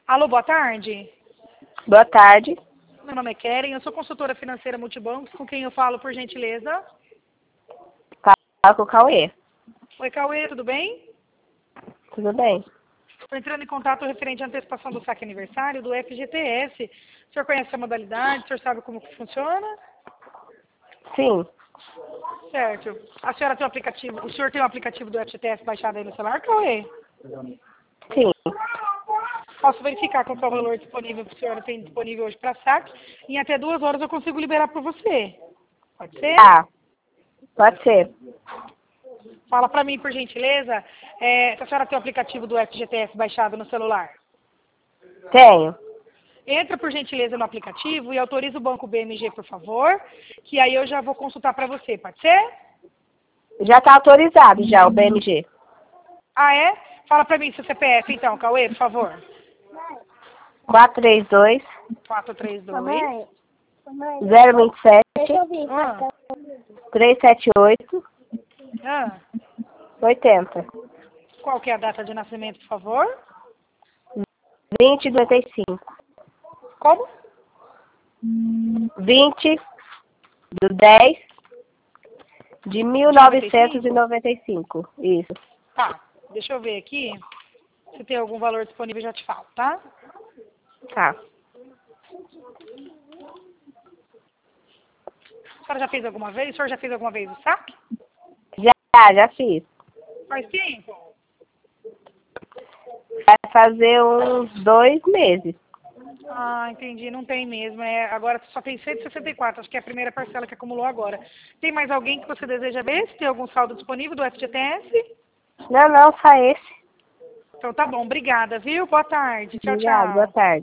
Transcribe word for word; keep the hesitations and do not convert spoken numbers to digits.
Alô, boa tarde. Boa tarde. Meu nome é Keren, eu sou consultora financeira multibancos, com quem eu falo, por gentileza? Fala com o Cauê. Oi, Cauê, tudo bem? Tudo bem? Estou entrando em contato referente à antecipação do saque aniversário do F G T S. O senhor conhece a modalidade? O senhor sabe como que funciona? Sim. Certo. A senhora tem o aplicativo, o senhor tem o aplicativo do F G T S baixado aí no celular, Cauê? Sim. Posso verificar qual que é o valor disponível que o senhor tem disponível hoje para saque. Em até duas horas eu consigo liberar para você. Pode ser? Ah, pode ser. Fala para mim, por gentileza, é, se a senhora tem o aplicativo do F G T S baixado no celular. Tenho. Entra, por gentileza, no aplicativo e autoriza o banco B M G, por favor, que aí eu já vou consultar para você, pode ser? Já está autorizado já o B M G. Ah, é? Fala para mim seu C P F, então, Cauê, por favor. quatro três dois, quatro três dois. zero vinte e sete, Ah, três sete oito, ah. oitenta. Qual que é a data de nascimento, por favor? vinte noventa e cinco. Como? vinte do dez de mil novecentos e noventa e cinco. Isso. Tá, deixa eu ver aqui. Se tem algum valor disponível, eu já te falo, tá? Tá. A senhora já fez alguma vez? O senhor já fez alguma vez o saque? Já, já fiz. Faz tempo. Vai fazer uns dois meses. Ah, entendi. Não tem mesmo. É, agora só tem cento e sessenta e quatro. Acho que é a primeira parcela que acumulou agora. Tem mais alguém que você deseja ver? Se tem algum saldo disponível do F G T S? Não, não, só esse. Então tá bom. Obrigada, viu? Boa tarde. Tchau, Obrigada, boa tchau. tarde.